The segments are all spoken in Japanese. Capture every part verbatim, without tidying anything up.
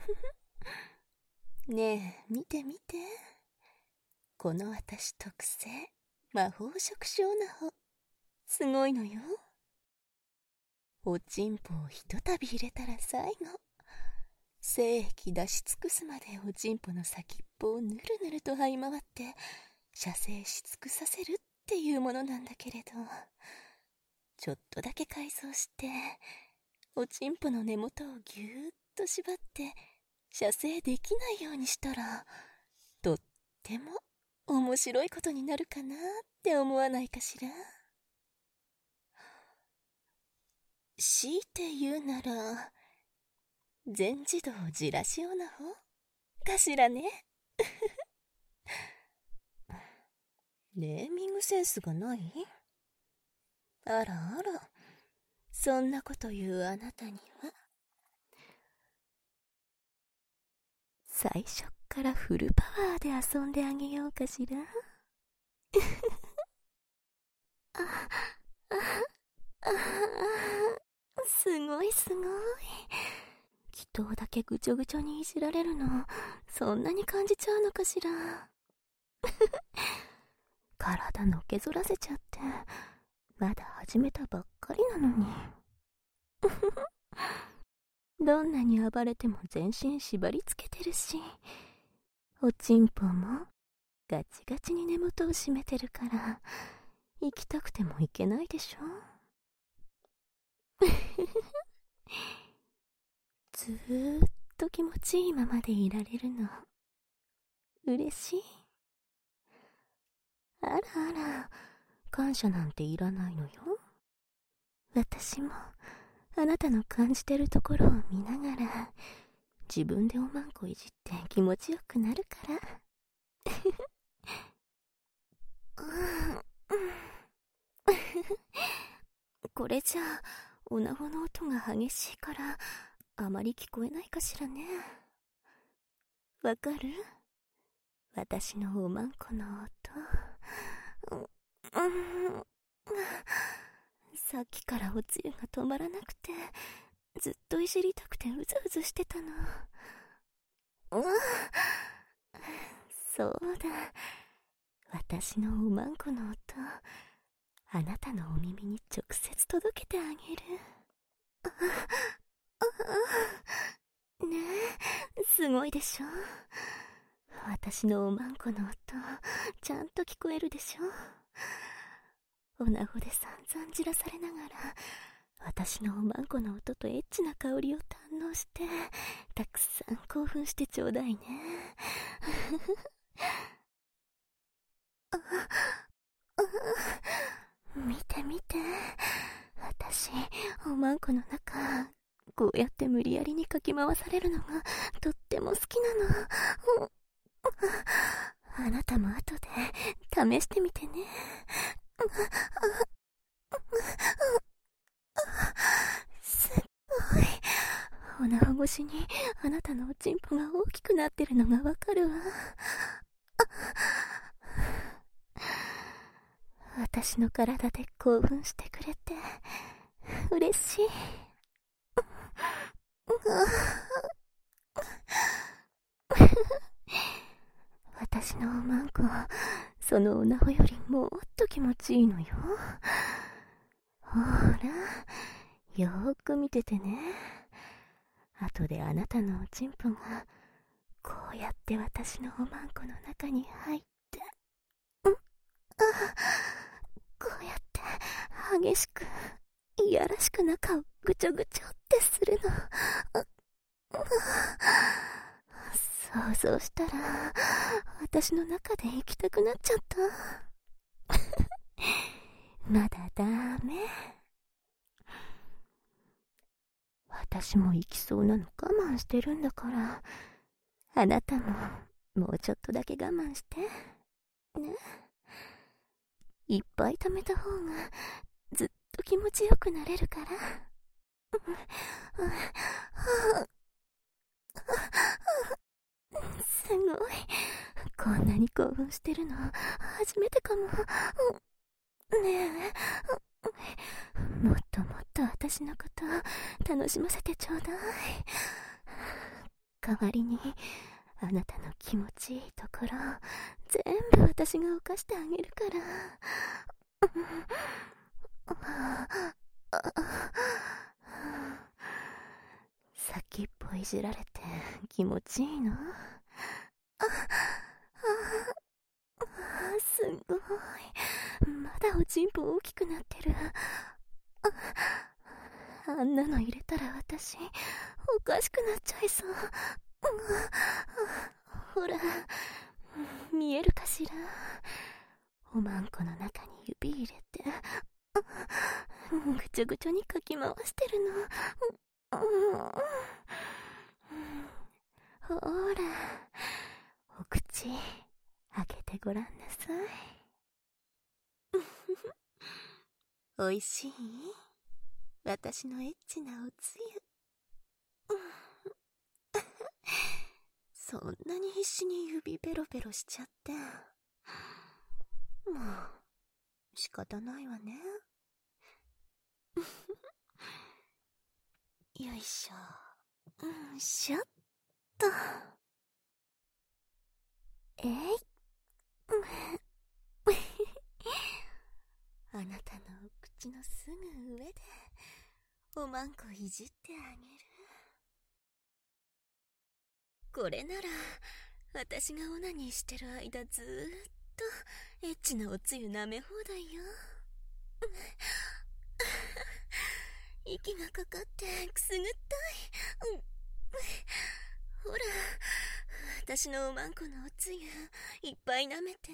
ねえ、見て見て。この私特製魔法食小ナホ、すごいのよ。おちんぽをひとたび入れたら最後、精液出し尽くすまでおちんぽの先っぽをぬるぬると這い回って射精し尽くさせるっていうものなんだけれど、ちょっとだけ改造しておちんぽの根元をぎゅーっと縛って射精できないようにしたら、とっても面白いことになるかなって思わないかしら。強いて言うなら全自動じらしオナホかしらね。ネーミングセンスがない？あらあら、そんなこと言うあなたには最初っからフルパワーで遊んであげようかしら。ああああ、すごいすごい。祈祷だけぐちょぐちょにいじられるの、そんなに感じちゃうのかしら。体のけぞらせちゃって、まだ始めたばっかりなのに。どんなに暴れても全身縛り付けてるし、おちんぽもガチガチに根元を締めてるから、行きたくても行けないでしょ。ずーっと気持ちいいままでいられるの嬉しい。あらあら、感謝なんていらないのよ。私もあなたの感じてるところを見ながら自分でおまんこいじって気持ちよくなるから。これじゃあおなごの音が激しいからあまり聞こえないかしらね。わかる？私のおまんこの音。うん、さっきからおつゆが止まらなくて、ずっといじりたくてうずうずしてたの。うん、そうだ、私のおまんこの音、あなたのお耳に直接届けてあげる。ねえ、すごいでしょ。私のおまんこの音、ちゃんと聞こえるでしょ。おなごで散々じらされながら、私のおまんこの音とエッチな香りを堪能して、たくさん興奮してちょうだいね。見て見て、私おまんこの中こうやって無理やりにかき回されるのがとっても好きなの。あなたも後で試してみてね。すっごい、おなご越しにあなたのおちんぽが大きくなってるのがわかるわ。私の体で興奮してくれて嬉しい。私のおまんこ、そのおなほよりもっと気持ちいいのよ。ほら、よーく見ててね。後であなたのおちんぽがこうやって私のおまんこの中に入って、うん、あ、こうやって激しくいやらしく中をぐちょぐちょってするの。想像したら私の中で行きたくなっちゃった。まだダメ。私も行きそうなの我慢してるんだから、あなたももうちょっとだけ我慢してね。いっぱい貯めた方がずっと気持ちよくなれるから。すごい、こんなに興奮してるの初めてかも。ねえ、もっともっと私のこと楽しませてちょうだい。 代わりにあなたの気持ちいいところ全部私が犯してあげるから。先っぽいじられて気持ちいいの？ああすごい。まだおちんぽ大きくなってる。あ, あんなの入れたら私おかしくなっちゃいそう。ほら見えるかしら。おまんこの中に指入れてぐちょぐちょにかき回してるの。ほらお口開けてごらんなさい。おいしい？私のエッチなおつゆ。そんなに必死に指ペロペロしちゃって。もう仕方ないわね。よいしょ。うんしょっと。えい。あなたのお口のすぐ上でおまんこいじってあげる。これなら私がオナニーしてる間ずーっとエッチなおつゆ舐め放題よ。息がかかってくすぐったい。ほら私のおまんこのおつゆいっぱい舐めて。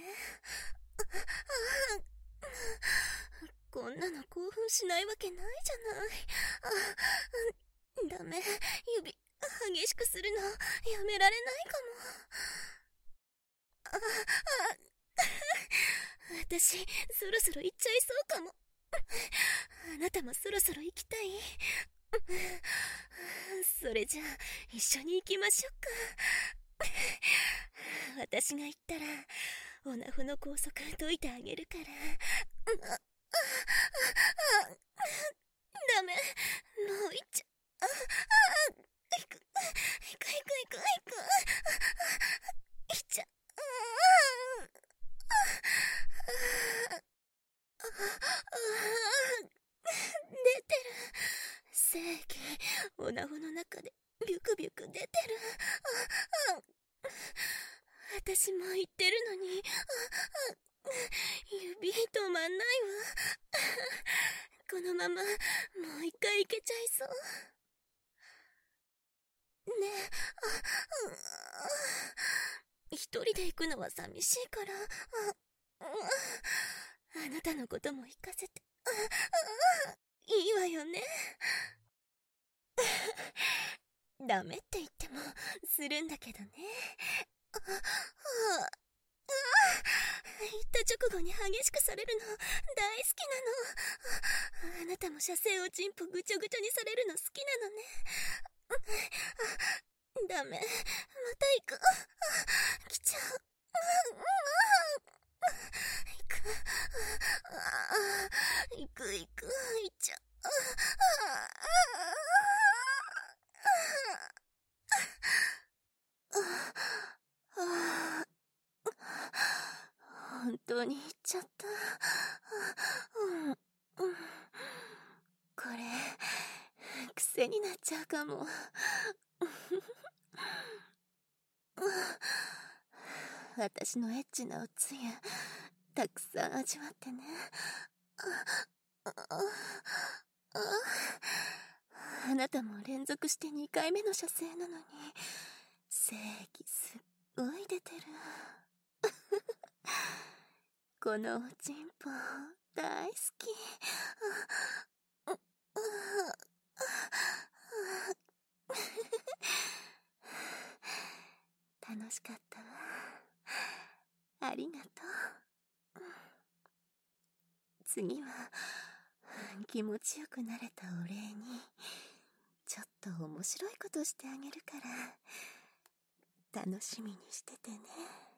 こんなの興奮しないわけないじゃない。ダメ、指激しくするのやめられないかも。ああ私そろそろ行っちゃいそうかも。あなたもそろそろ行きたい？それじゃあ一緒に行きましょうか。私が行ったらオナホの拘束解いてあげるから。ダメ、もう行っちゃああ行く行く行く行く行く行っちゃ出てる。精液オナホの中でビュクビュク出てる。私も言ってるのに指止まんないわ。このままもう一回いけちゃいそうねえ。一人で行くのは寂しいからあなたのことも行かせていいわよね。ダメって言ってもするんだけどね。ああ行った直後に激しくされるの大好きなの。あなたも射精おちんぽぐちょぐちょにされるの好きなのね。ダメ、また行く。来ちゃう。行く行く行く行っちゃう。本当に行っちゃった。うん、うん、これ癖になっちゃうかも。私のエッチなおつゆたくさん味わってね。あなたも連続してにかいめの射精なのに精液すっごい出てる。このおちんぽ大好き。楽しかったわ。ありがとう。次は気持ちよくなれたお礼にちょっと面白いことしてあげるから楽しみにしててね。